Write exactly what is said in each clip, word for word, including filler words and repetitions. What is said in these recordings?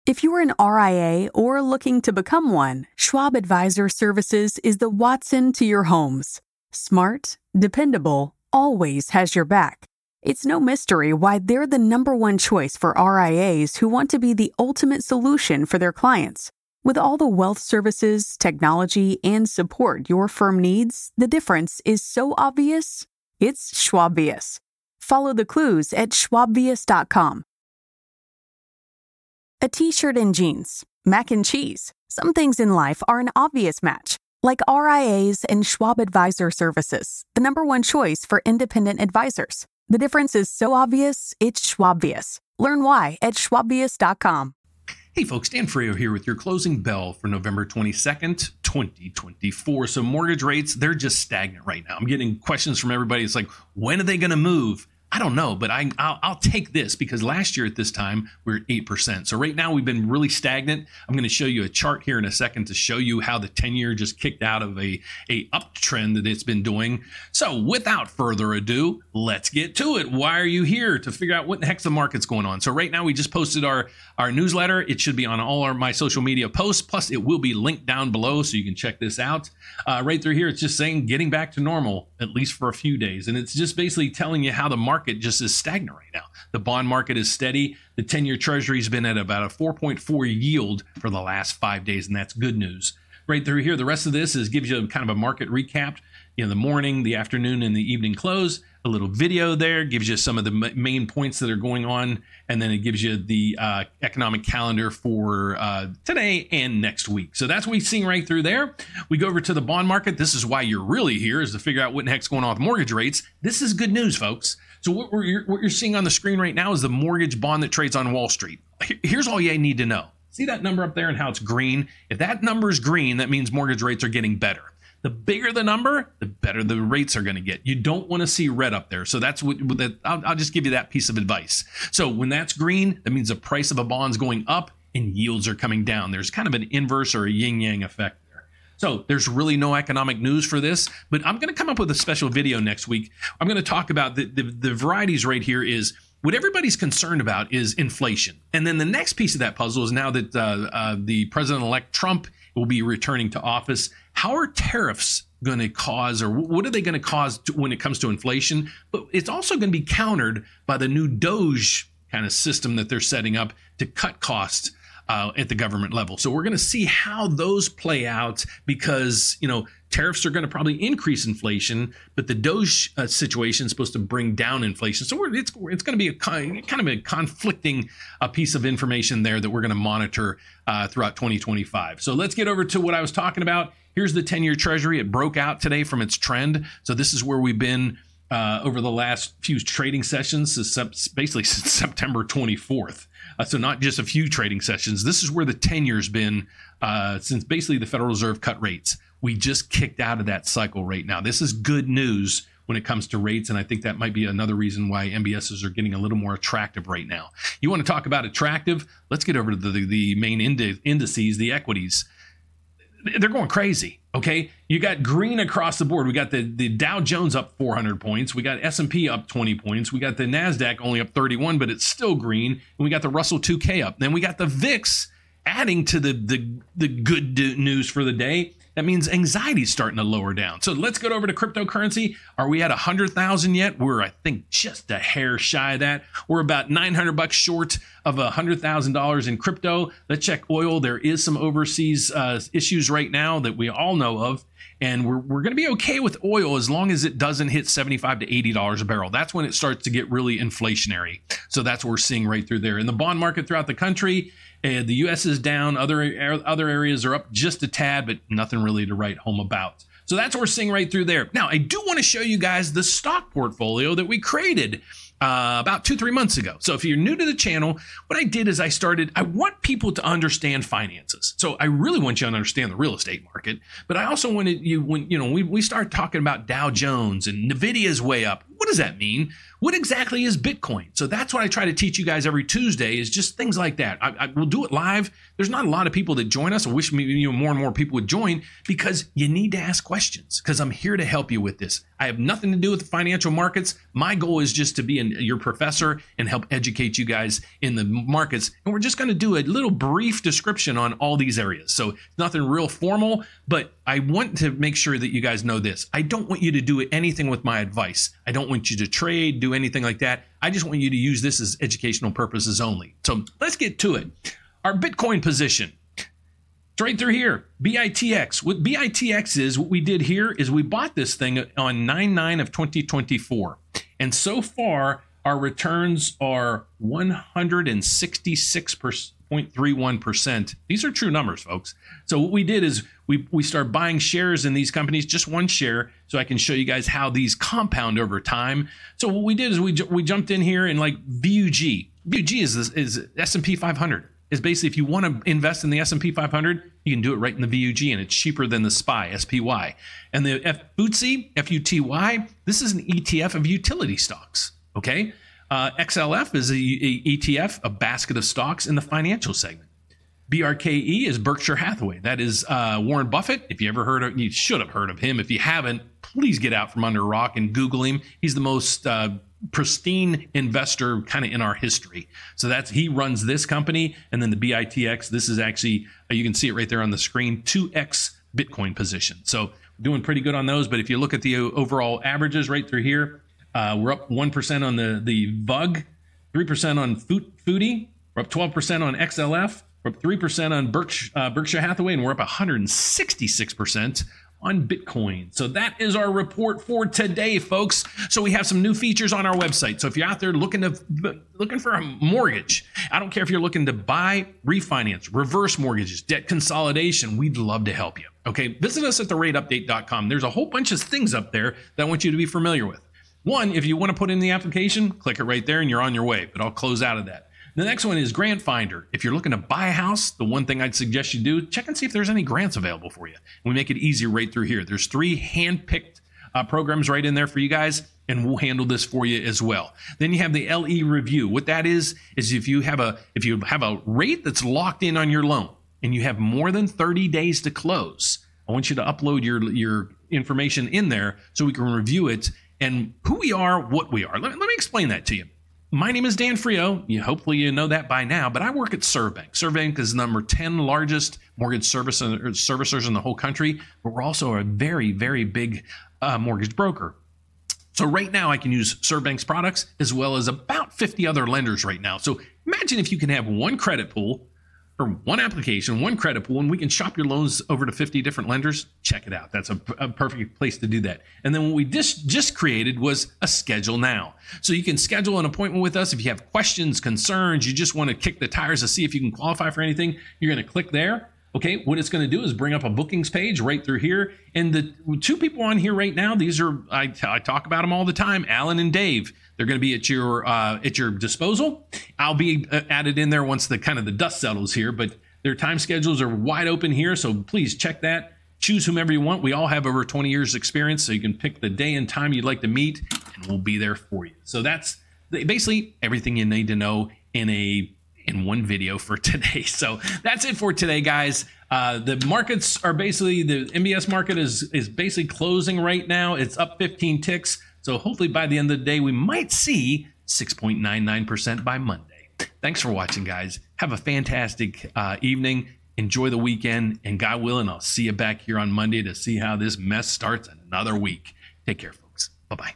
If you're an R I A or looking to become one, Schwab Advisor Services is the Watson to your homes. Smart, dependable, always has your back. It's no mystery why they're the number one choice for R I As who want to be the ultimate solution for their clients. With all the wealth services, technology, and support your firm needs, the difference is so obvious, it's Schwabvius. Follow the clues at schwabvius dot com. A t-shirt and jeans, mac and cheese. Some things in life are an obvious match, like R I As and Schwab Advisor Services, the number one choice for independent advisors. The difference is so obvious, it's Schwabvius. Learn why at schwabvius dot com. Hey folks, Dan Frio here with your closing bell for November twenty-second, twenty twenty-four. So mortgage rates, they're just stagnant right now. I'm getting questions from everybody. It's like, when are they going to move? I don't know, but I, I'll, I'll take this because last year at this time, we were at eight percent. So right now we've been really stagnant. I'm going to show you a chart here in a second to show you how the ten-year just kicked out of a, a uptrend that it's been doing. So without further ado, let's get to it. Why are you here? To figure out what the heck's the market's going on. So right now we just posted our, our newsletter. It should be on all our my social media posts. Plus it will be linked down below so you can check this out. Uh, right through here, it's just saying getting back to normal, at least for a few days. And it's just basically telling you how the market just is stagnant right now. The bond market is steady. The ten-year treasury has been at about a four point four yield for the last five days, and that's good news. Right through here, the rest of this is gives you kind of a market recap. You know, the morning, the afternoon, and the evening close. A little video there gives you some of the m- main points that are going on, and then it gives you the uh, economic calendar for uh, today and next week. So that's what we're seeing right through there. We go over to the bond market. This is why you're really here, is to figure out what in the heck's going on with mortgage rates. This is good news, folks. So what, we're, what you're seeing on the screen right now is the mortgage bond that trades on Wall Street. Here's all you need to know. See that number up there and how it's green? If that number is green, that means mortgage rates are getting better. The bigger the number, the better the rates are going to get. You don't want to see red up there. So that's what that, I'll, I'll just give you that piece of advice. So when that's green, that means the price of a bond's going up and yields are coming down. There's kind of an inverse or a yin-yang effect there. So there's really no economic news for this, but I'm going to come up with a special video next week. I'm going to talk about the, the, the varieties right here is what everybody's concerned about is inflation. And then the next piece of that puzzle is now that uh, uh, the President-elect Trump will be returning to office. How are tariffs going to cause, or what are they going to cause to, when it comes to inflation? But it's also going to be countered by the new DOGE kind of system that they're setting up to cut costs uh, at the government level. So we're going to see how those play out because, you know, tariffs are going to probably increase inflation, but the DOGE uh, situation is supposed to bring down inflation. So we're, it's it's going to be a kind of a conflicting uh, piece of information there that we're going to monitor uh, throughout twenty twenty-five. So let's get over to what I was talking about. Here's the ten-year treasury. It broke out today from its trend. So this is where we've been uh, over the last few trading sessions, basically since September twenty-fourth. Uh, so not just a few trading sessions. This is where the ten-year's been uh, since basically the Federal Reserve cut rates. We just kicked out of that cycle right now. This is good news when it comes to rates, and I think that might be another reason why M B Ss are getting a little more attractive right now. You want to talk about attractive? Let's get over to the, the, the main indi- indices, the equities. They're going crazy, okay? You got green across the board. We got the, the Dow Jones up four hundred points. We got S and P up twenty points. We got the NASDAQ only up thirty-one, but it's still green. And we got the Russell two K up. Then we got the V I X adding to the, the, the good news for the day. That means anxiety is starting to lower down. So let's go over to cryptocurrency. Are we at one hundred thousand yet? We're, I think, just a hair shy of that. We're about nine hundred bucks short of one hundred thousand dollars in crypto. Let's check oil. There is some overseas uh, issues right now that we all know of. And we're, we're going to be okay with oil as long as it doesn't hit seventy-five to eighty dollars a barrel. That's when it starts to get really inflationary. So that's what we're seeing right through there. In the bond market throughout the country, uh, the U S is down. Other, other areas are up just a tad, but nothing really to write home about. So that's what we're seeing right through there. Now, I do want to show you guys the stock portfolio that we created Uh, about two, three months ago. So if you're new to the channel, what I did is I started, I want people to understand finances. So I really want you to understand the real estate market, but I also wanted you, when, you know, we, we start talking about Dow Jones and Nvidia's way up. What does that mean? What exactly is Bitcoin? So that's what I try to teach you guys every Tuesday, is just things like that. I, I will do it live. There's not a lot of people that join us. I wish maybe you know, more and more people would join, because you need to ask questions, because I'm here to help you with this. I have nothing to do with the financial markets. My goal is just to be an, your professor and help educate you guys in the markets. And we're just going to do a little brief description on all these areas. So nothing real formal, but I want to make sure that you guys know this. I don't want you to do anything with my advice. I don't want you to trade, do anything like that. I just want you to use this as educational purposes only. So let's get to it. Our Bitcoin position. It's right through here, B I T X. What B I T X is, what we did here is we bought this thing on nine nine of twenty twenty-four. And so far, our returns are one hundred sixty-six point three one percent. These are true numbers, folks. So what we did is we, we started buying shares in these companies, just one share, so I can show you guys how these compound over time. So what we did is we, we jumped in here in like V U G. V U G is, this, is S and P five hundred. Is basically, if you want to invest in the S and P five hundred, you can do it right in the V U G, and it's cheaper than the S P Y, S P Y. And the F T S E, F U T Y, this is an E T F of utility stocks, okay? Uh, X L F is a, a E T F, a basket of stocks in the financial segment. B R K E is Berkshire Hathaway. That is uh, Warren Buffett. If you ever heard of, you should have heard of him. If you haven't, please get out from under a rock and Google him. He's the most uh, pristine investor kind of in our history. So that's, he runs this company. And then the B I T X, this is actually, uh, you can see it right there on the screen, two X Bitcoin position. So doing pretty good on those. But if you look at the overall averages right through here, uh, we're up one percent on the, the V U G, three percent on Foodie, we're up twelve percent on X L F, we're up three percent on Berkshire, uh, Berkshire Hathaway, and we're up one hundred sixty-six percent on Bitcoin. So that is our report for today, folks. So we have some new features on our website. So if you're out there looking to looking for a mortgage, I don't care if you're looking to buy, refinance, reverse mortgages, debt consolidation, we'd love to help you. Okay, visit us at the rate update dot com. There's a whole bunch of things up there that I want you to be familiar with. One, if you want to put in the application, click it right there and you're on your way, but I'll close out of that. The next one is Grant Finder. If you're looking to buy a house, the one thing I'd suggest you do, check and see if there's any grants available for you. We make it easy right through here. There's three hand-picked uh, programs right in there for you guys, and we'll handle this for you as well. Then you have the L E review. What that is, is if you have a if you have a rate that's locked in on your loan and you have more than thirty days to close, I want you to upload your, your information in there so we can review it and who we are, what we are. Let me, let me explain that to you. My name is Dan Frio. You, hopefully you know that by now, but I work at ServBank. ServBank is the number ten largest mortgage service, uh, servicers in the whole country, but we're also a very, very big uh, mortgage broker. So right now I can use ServBank's products as well as about fifty other lenders right now. So imagine if you can have one credit pool or one application, one credit pool, and we can shop your loans over to fifty different lenders. Check it out. That's a, a perfect place to do that. And then what we just, just created was a Schedule Now. So you can schedule an appointment with us if you have questions, concerns, you just want to kick the tires to see if you can qualify for anything. You're going to click there. Okay, what it's going to do is bring up a bookings page right through here. And the two people on here right now, these are, I, I talk about them all the time, Alan and Dave. They're going to be at your uh, at your disposal. I'll be added in there once the kind of the dust settles here, but their time schedules are wide open here. So please check that. Choose whomever you want. We all have over twenty years experience, so you can pick the day and time you'd like to meet, and we'll be there for you. So that's basically everything you need to know in a in one video for today. So that's it for today, guys. Uh, the markets are basically, the M B S market is is basically closing right now. It's up fifteen ticks. So hopefully by the end of the day, we might see six point nine nine percent by Monday. Thanks for watching, guys. Have a fantastic uh, evening. Enjoy the weekend, and God willing, I'll see you back here on Monday to see how this mess starts in another week. Take care, folks. Bye-bye.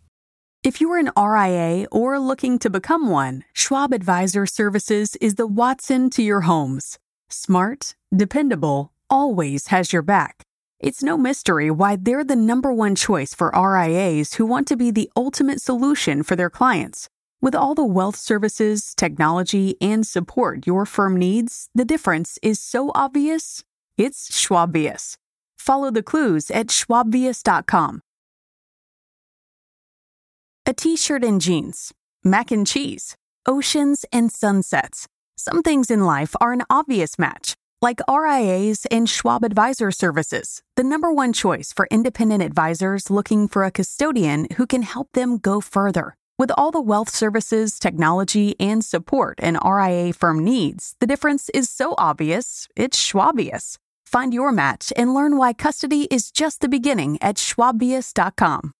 If you're an R I A or looking to become one, Schwab Advisor Services is the Watson to your homes. Smart, dependable, always has your back. It's no mystery why they're the number one choice for R I As who want to be the ultimate solution for their clients. With all the wealth services, technology, and support your firm needs, the difference is so obvious, it's Schwabious. Follow the clues at schwabvious dot com. A t-shirt and jeans, mac and cheese, oceans and sunsets. Some things in life are an obvious match, like R I As and Schwab Advisor Services, the number one choice for independent advisors looking for a custodian who can help them go further. With all the wealth services, technology, and support an R I A firm needs, the difference is so obvious, it's Schwabius. Find your match and learn why custody is just the beginning at schwabius dot com.